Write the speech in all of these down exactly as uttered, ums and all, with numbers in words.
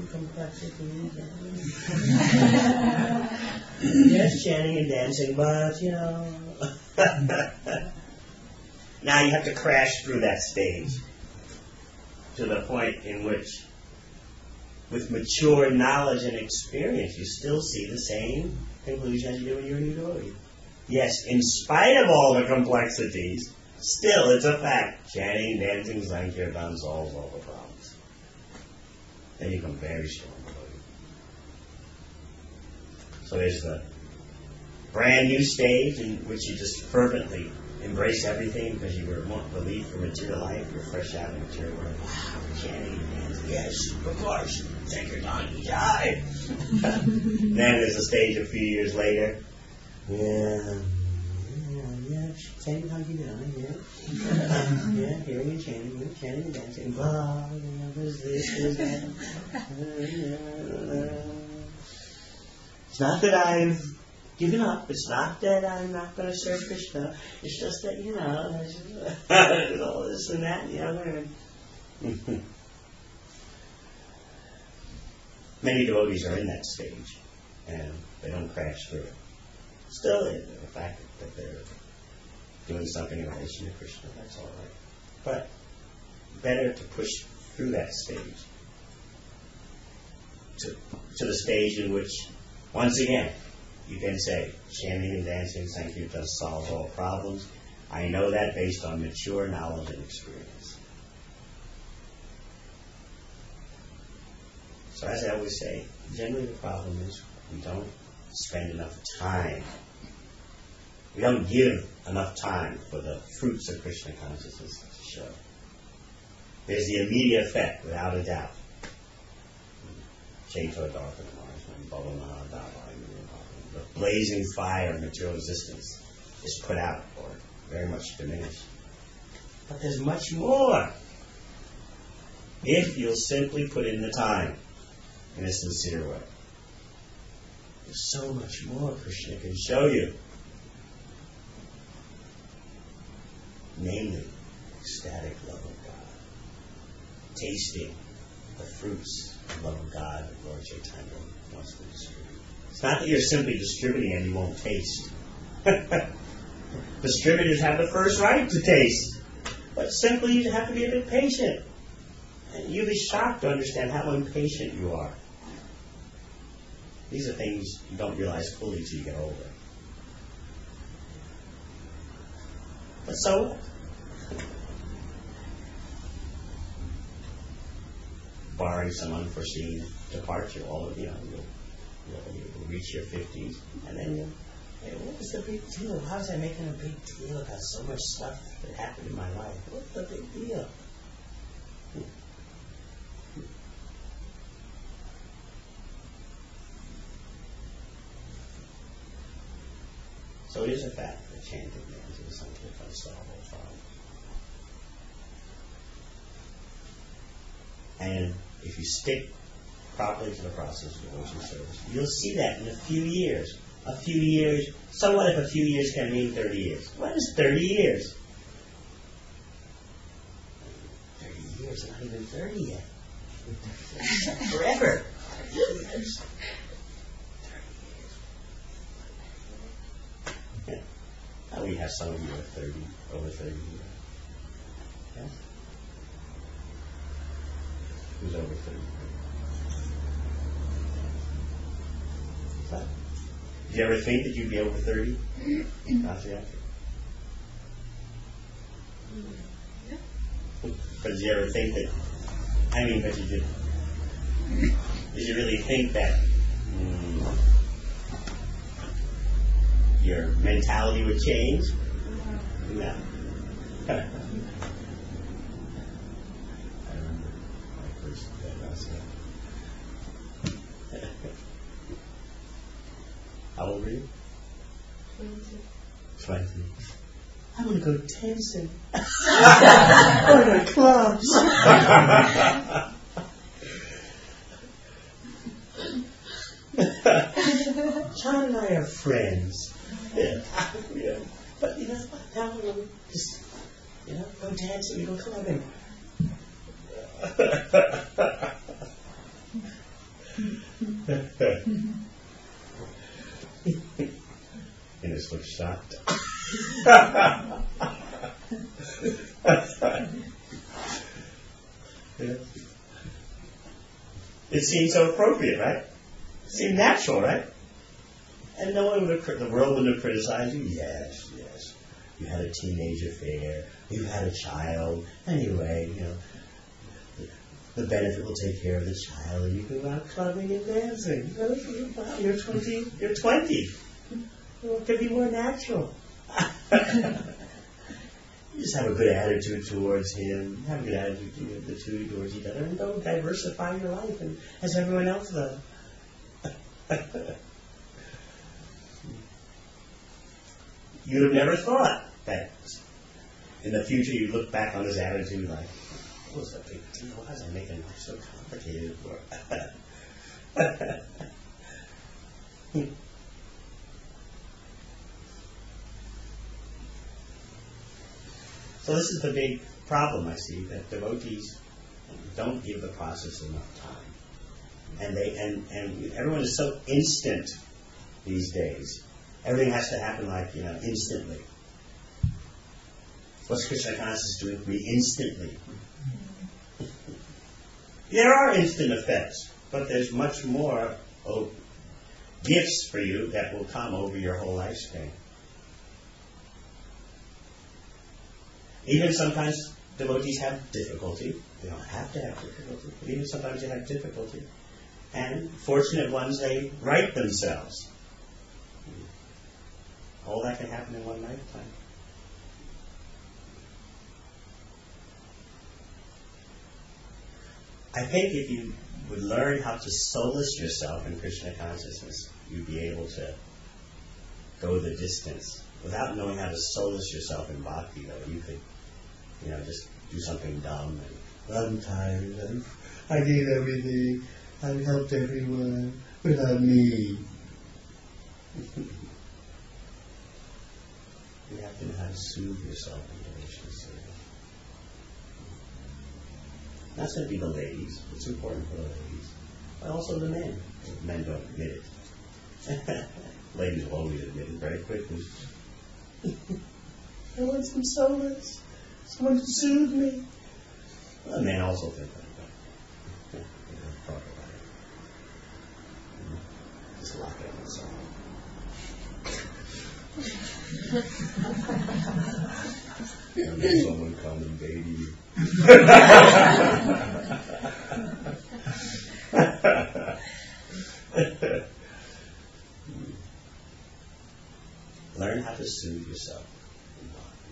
complexities. Yes, chanting and dancing, but, you know. Now you have to crash through that stage to the point in which, with mature knowledge and experience, you still see the same conclusion as you do when you're a new devotee. Yes, in spite of all the complexities, still it's a fact. Chanting, dancing, Sankirtan solves all the problems. Then you become very strong devotee. So there's the brand new stage in which you just fervently embrace everything because you were relieved from material life. You're fresh out of material world. Wow, chanting, dancing, yes, of course. Sankirtan, jai. Then there's a stage a few years later. Yeah, yeah, yeah, same how you doing, yeah. Uh, yeah, hearing and chanting, yeah, chanting and dancing, blah, you know, there's this, there's that. It's not that I've given up, it's not that I'm not going to serve Krishna, it's just that, you know, there's, there's all this and that and the other. Many devotees are in that stage, and they don't crash through it. Still, the fact that they're doing something in relation to Krishna, that's all right. But better to push through that stage to, to the stage in which, once again, you can say, chanting and dancing, Sankirtan solves all problems. I know that based on mature knowledge and experience. So as I always say, generally the problem is we don't spend enough time. We don't give enough time for the fruits of Krishna consciousness to show. There's the immediate effect, without a doubt. Chaitanya Dharma, the blazing fire of material existence is put out or very much diminished. But there's much more. If you'll simply put in the time in a sincere way. There's so much more Krishna can show you. Namely, ecstatic love of God. Tasting the fruits of love of God that Lord Chaitanya wants to distribute. It's not that you're simply distributing and you won't taste. Distributors have the first right to taste. But simply you have to be a bit patient. And you'll be shocked to understand how impatient you are. These are things you don't realize fully till you get older. But so what? Barring some unforeseen departure, all of you know, you'll, you'll, you'll reach your fifties, and then you'll, hey, what was the big deal? How was I making a big deal about so much stuff that happened in my life? What's the big deal? So it is a fact that chanting dancing is something that can solve all problems. And if you stick properly to the process of devotion service, you'll see that in a few years. A few years. So what if a few years can mean thirty years? What is thirty years? thirty years, not even thirty yet. Forever. thirty years. Now we have some of you at thirty, over thirty years. Yeah? Who's over thirty? So, did you ever think that you'd be over thirty? Not yet. But did you ever think that, I mean, but you did, did you really think that mm, your mentality would change? No. I remember my first day last night. How old were you? Twenty. Twenty. I want to go dancing. I want to go to clubs. John and I are friends. Yeah. Yeah. But you know what? Now we'll just, you know, go dancing, go clubbing. Yeah. It seemed so appropriate, right? It seemed natural, right? And no one would have, the world wouldn't have criticized you. Yes, yes. You had a teenage affair. You had a child. Anyway, you know, the benefit will take care of the child, and you can go out clubbing and dancing. Wow, you're twenty. You're twenty. Well, it could be more natural. You just have a good attitude towards him. Have a good attitude the two towards each other, and go diversify your life, and as everyone else does. You'd have never thought that in the future you'd look back on his attitude like, what was that big deal? Why was I making life so complicated for? So this is the big problem I see, that devotees don't give the process enough time. And they and, and everyone is so instant these days. Everything has to happen like, you know, instantly. What's Krishna consciousness doing for me instantly? There are instant effects, but there's much more oh, gifts for you that will come over your whole lifespan. Even sometimes devotees have difficulty. They don't have to have difficulty, but even sometimes they have difficulty. And fortunate ones, they right themselves. All that can happen in one lifetime. I think if you would learn how to solace yourself in Krishna consciousness, you'd be able to go the distance. Without knowing how to solace yourself in bhakti, though, you could, you know, just do something dumb and, well, I'm tired, I'm, I gave everything, I've helped everyone without me. You have to know how to soothe yourself in devotional service. That's going to be the ladies. It's important for the ladies. But also the men. Men don't admit it. Ladies will always admit it very quickly. I want some solace. Someone to soothe me. Well, men also think that. But, yeah, they don't talk about it. Just lock it inside. And then someone come and baby you. Learn how to soothe yourself in bhakti.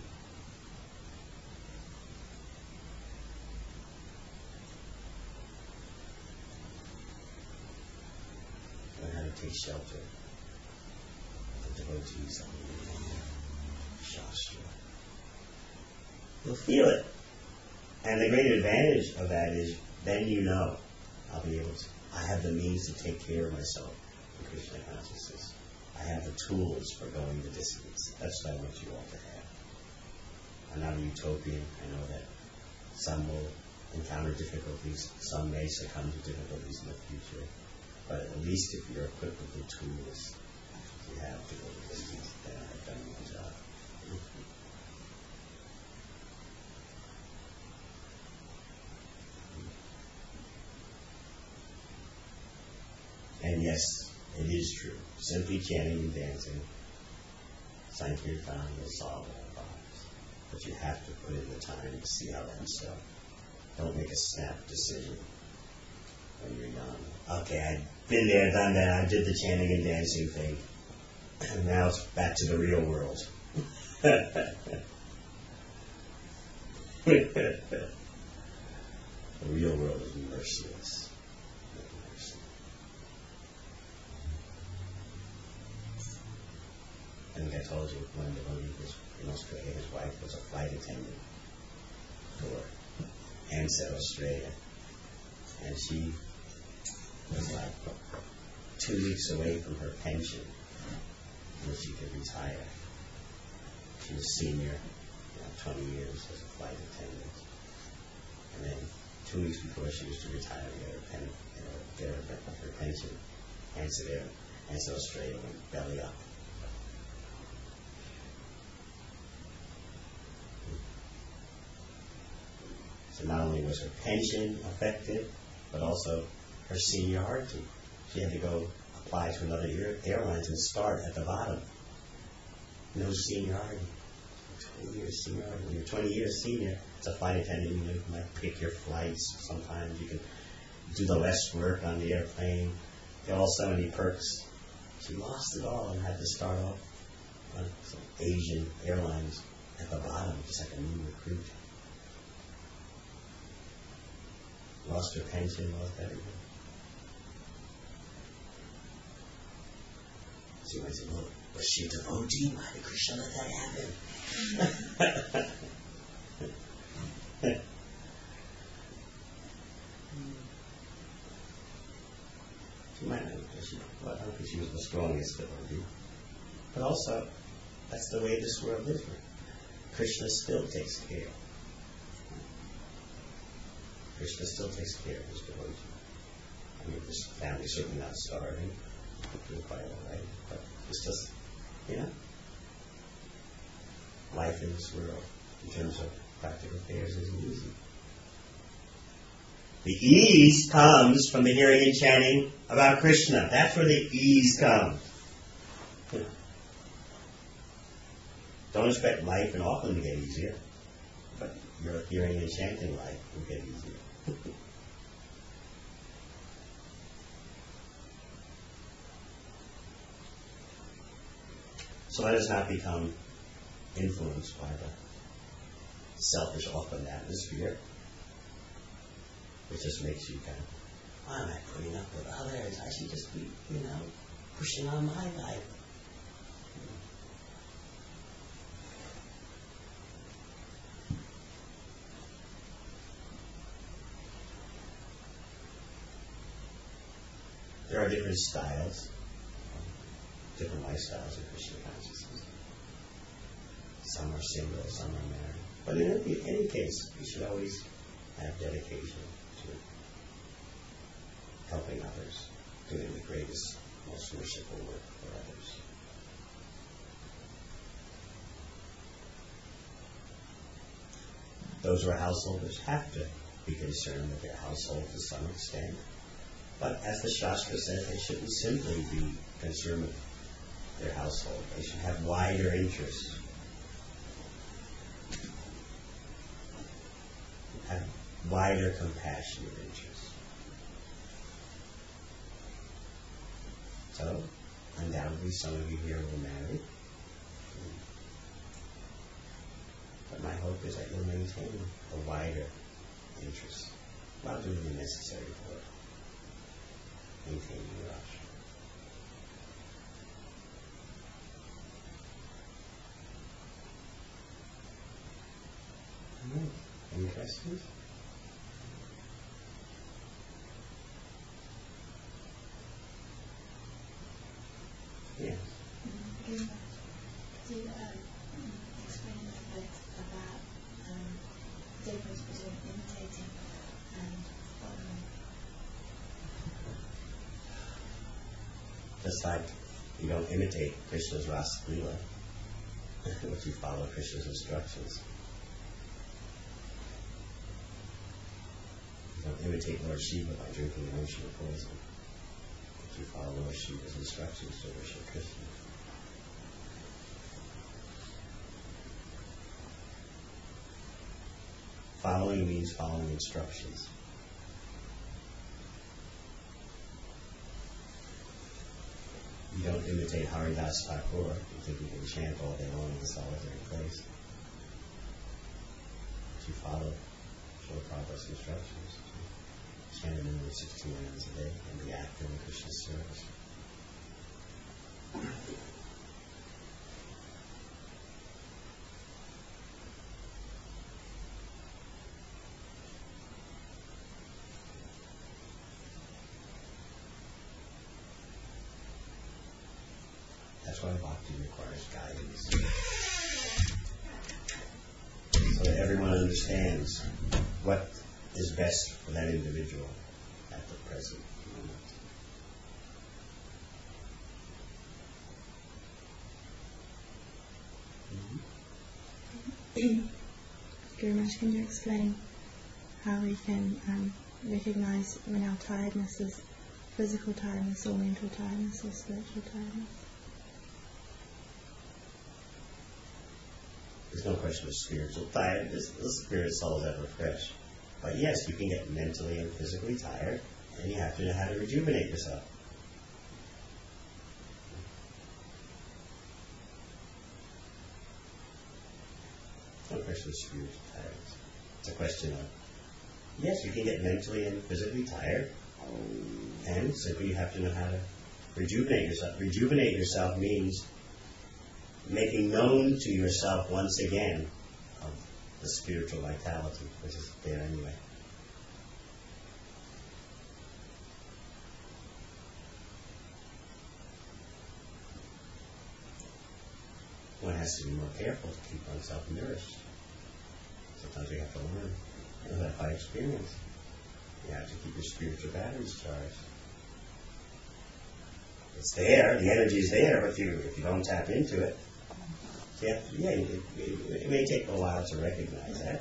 Learn how to take shelter of the devotees of the Shastra. You'll feel it. And the great advantage of that is then you know I'll be able to, I have the means to take care of myself in Krishna consciousness. I have the tools for going the distance. That's what I want you all to have. I'm not a utopian. I know that some will encounter difficulties. Some may succumb to difficulties in the future. But at least if you're equipped with the tools you have to go the distance, then I've done my job. And yes, it is true. Simply chanting and dancing, Sankirtan will solve all problems. But you have to put in the time to see how that's done. Don't make a snap decision when you're young. Okay, I've been there, done that, I did the chanting and dancing thing. And now it's back to the real world. The real world is merciless. I think I told you when devotee was in Australia, his wife was a flight attendant for Ansett Australia. And she was like two weeks away from her pension when she could retire. She was senior, you know, twenty years as a flight attendant. And then two weeks before she was to retire and get her, pen, you know, get her, her pension, Ansett Air, Ansett Australia went belly up. So not only was her pension affected, but also her seniority. She had to go apply to another air- airlines and start at the bottom. No seniority. twenty years seniority. When you're twenty years senior, it's a flight attendant. You know, you might pick your flights. Sometimes you can do the less work on the airplane. Get all so many perks. She lost it all and had to start off on some Asian airlines at the bottom, just like a new recruit. Lost her pension, lost everything. So you might say, well, was she a devotee? Why did Krishna let that happen? She might not, she, well, I don't think she was the strongest devotee. But also, that's the way this world is. Krishna still takes care. Krishna still takes care of his devotee. I mean, this family's certainly not starving. Doing quite all right. But it's just, you know, life in this world, in terms of practical affairs, isn't easy. The ease comes from the hearing and chanting about Krishna. That's where the ease comes. You know. Don't expect life in Auckland to get easier, but your hearing and chanting life will get easier. So let us not become influenced by the selfish Auckland atmosphere, which just makes you kind of, why am I putting up with others? I should just be, you know, pushing on my life. There are different styles, different lifestyles of Krishna consciousness. Some are single, some are married. But in any, any case, we should always have dedication to helping others, doing the greatest, most merciful work for others. Those who are householders have to be concerned with their household to some extent. But as the Shastra says, they shouldn't simply be concerned with their household. They should have wider interests. Have wider compassionate interests. So, undoubtedly some of you here will marry. But my hope is that you'll maintain a wider interest while doing the necessary work. Maintaining your rush. All right. Any questions? Yes. Could you um, explain a bit about um, the difference between imitating and following? Just like you don't imitate Krishna's Rasa Leela, but you follow Krishna's instructions. You don't imitate Lord Shiva by drinking an ocean of poison, but you follow Lord Shiva's instructions to worship Krishna. Following means following instructions. You don't imitate Haridas Thakur. You think you can chant all day long in a solitary place. But you follow Srila Prabhupada's instructions. Chant a minimum of sixteen rounds a day and be active in Krishna's service. That's why bhakti requires guidance. So that everyone understands what is best for that individual at the present moment. Guru Maharaj, can you explain how we can um, recognize when our tiredness is physical tiredness or mental tiredness or spiritual tiredness. There's no question of spiritual tiredness. The spirit soul is ever fresh. But yes, you can get mentally and physically tired, and you have to know how to rejuvenate yourself. No question of spiritual tiredness. It's a question of, yes, you can get mentally and physically tired, and simply you have to know how to rejuvenate yourself. Rejuvenate yourself means making known to yourself once again of the spiritual vitality, which is there anyway. One has to be more careful to keep oneself nourished. Sometimes we have to learn. You know that by experience. You have to keep your spiritual batteries charged. It's there, the energy is there, but if you, if you don't tap into it, yeah, yeah it, it, it may take a while to recognize that.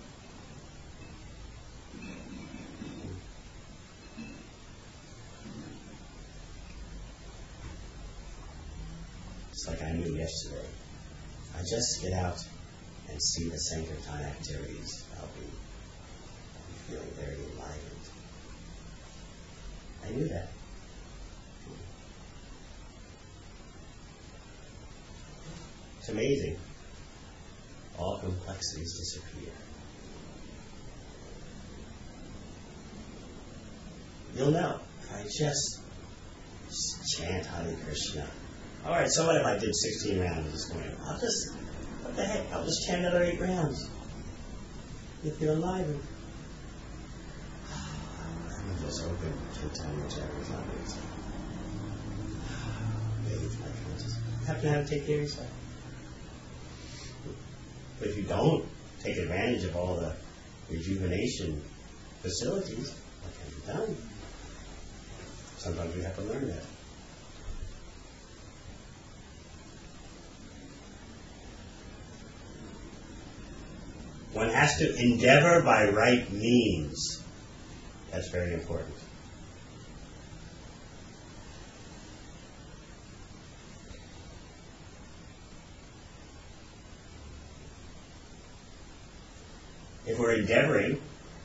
It's like I knew yesterday. I just get out and see the Sankirtan activities. I'll be, I'll be feeling very enlivened. I knew that. It's amazing. All complexities disappear. You'll know. I just, just chant Hare Krishna. All right, so what if I did sixteen rounds this morning? I'll just, what the heck, I'll just chant another eight rounds. You feel enlivened. I'm just open to time which everything. Bathe my conscience. You have to know how to take care of yourself. But if you don't take advantage of all the rejuvenation facilities, what can be done? Sometimes we have to learn that. One has to endeavor by right means. That's very important. If we're endeavoring,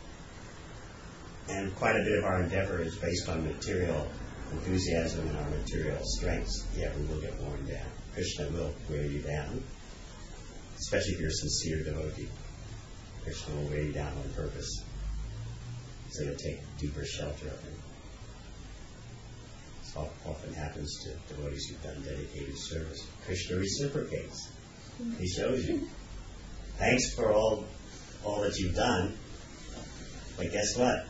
and quite a bit of our endeavor is based on material enthusiasm and our material strengths, yeah, we will get worn down. Krishna will wear you down, especially if you're a sincere devotee. Krishna will wear you down on purpose, so you'll take deeper shelter of him. This often happens to devotees who've done dedicated service. Krishna reciprocates. He shows you. Thanks for all all that you've done, but guess what?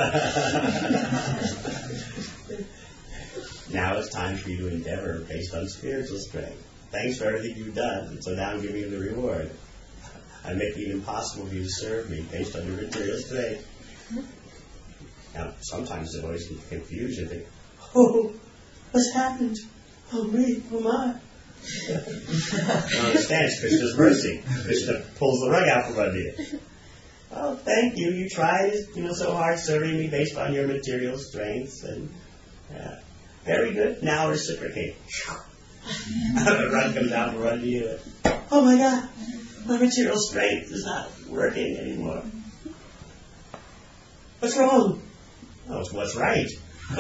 Now it's time for you to endeavor based on spiritual strength. Thanks for everything you've done, and so now I'm giving you the reward. I'm making it impossible for you to serve me based on your material strength. Now, sometimes devotees get confused and think, oh, what's happened? Oh, me, oh my. You understand, it's Krishna's mercy. Krishna pulls the rug out from under you. Oh, thank you. You tried, you know, so hard serving me based on your material strengths, and uh, very good. Now reciprocate. The rug comes out from under you. Oh my God, my material strength is not working anymore. What's wrong? Oh, it's what's right.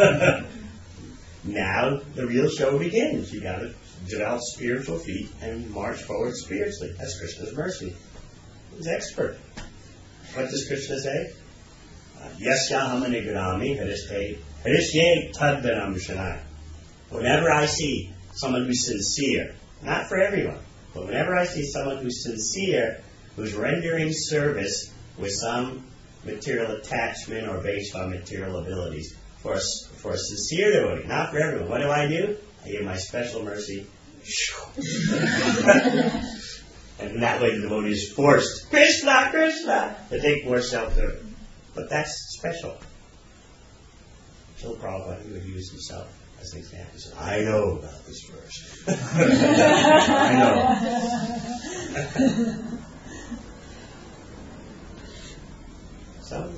Now the real show begins. You got to develop spiritual feet and march forward spiritually. That's Krishna's mercy. He's expert. What does Krishna say? Yasyaham anigrami harishye harishye taddanam shanai. Whenever I see someone who's sincere, not for everyone, but whenever I see someone who's sincere, who's rendering service with some material attachment or based on material abilities, for a, for a sincere devotee, not for everyone, what do I do? I give my special mercy. And in that way the devotee is forced, Krishna, Krishna, to take more shelter. But that's special. Srila Prabhupada, he would use himself as an example. He said, I know about this verse. I know. So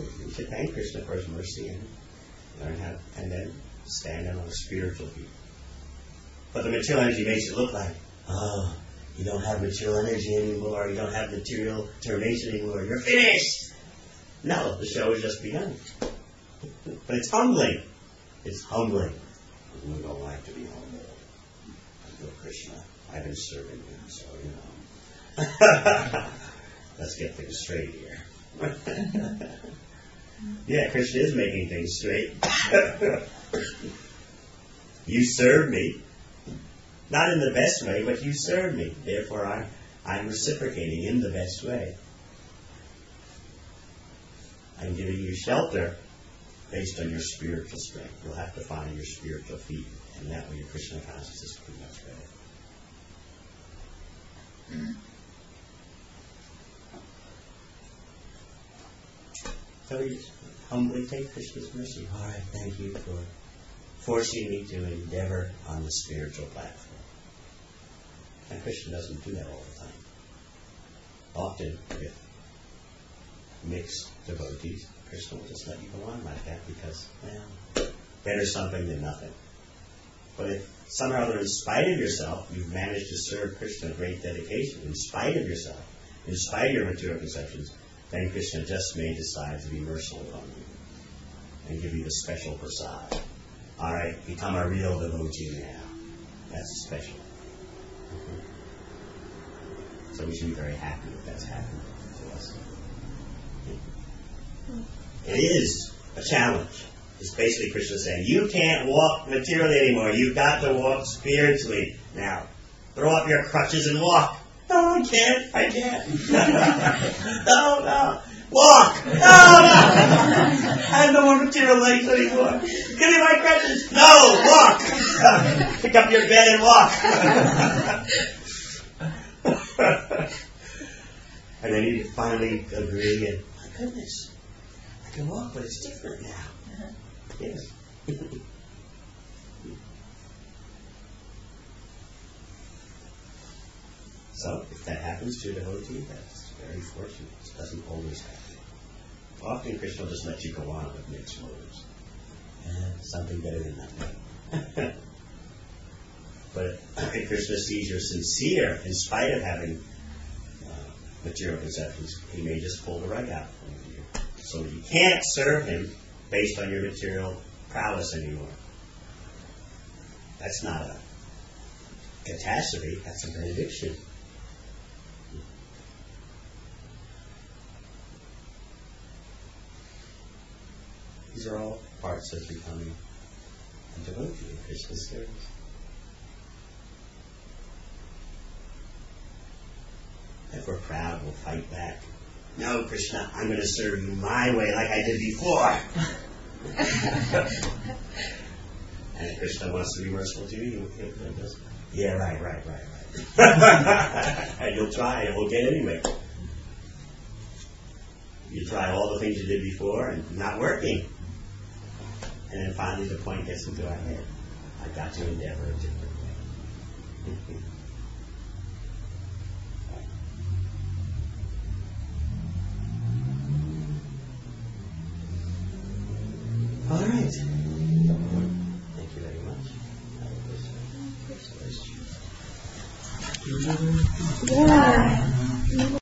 thank Krishna for his mercy and learn how, and then stand on a spiritual feet. But the material energy makes it look like, oh, you don't have material energy anymore, you don't have material determination anymore, you're finished. No, the show has just begun. But it's humbling. It's humbling. We don't like to be humble. I go, Krishna, I've been serving you, so you know. Let's get things straight here. Yeah, Krishna is making things straight. You serve me. Not in the best way, but you serve me. Therefore, I, I'm reciprocating in the best way. I'm giving you shelter based on your spiritual strength. You'll have to find your spiritual feet, and that way your Krishna consciousness will be much better. So you humbly take Krishna's mercy. All right, thank you for forcing me to endeavor on the spiritual platform. And Krishna doesn't do that all the time. Often, with mixed devotees, Krishna will just let you go on like that because, well, better something than nothing. But if somehow or other, in spite of yourself, you've managed to serve Krishna with great dedication, in spite of yourself, in spite of your material conceptions, then Krishna just may decide to be merciful upon you and give you the special prasad. All right, become a real devotee now. That's special. Mm-hmm. So we should be very happy if that's happening to us. It is a challenge. It's basically Krishna saying, you can't walk materially anymore. You've got to walk spiritually. Now, throw up your crutches and walk. No, I can't. I can't. No, no. Walk. No, no. I have no more material legs anymore. Give me my crutches. No, walk. Pick up your bed and walk. And then you finally agree and, my goodness, I can walk, but it's different now. Yes. So, if that happens to a devotee, that's very fortunate. It doesn't always happen. Often Krishna will just let you go on with mixed motives. And something better than nothing. But if Krishna sees you're sincere, in spite of having uh, material conceptions, he may just pull the rug out from you. So you can't serve him based on your material prowess anymore. That's not a catastrophe, that's a benediction. These are all parts of becoming a devotee in Krishna's service. If we're proud, we'll fight back. No, Krishna, I'm going to serve you my way like I did before. And if Krishna wants to be merciful to you, he'll just, yeah, right, right, right, right. And you'll try, and we'll get anywhere. You try all the things you did before, and not working. And then finally the point gets into our head. I've got to endeavor a different way. All right. Thank you very much. Yeah.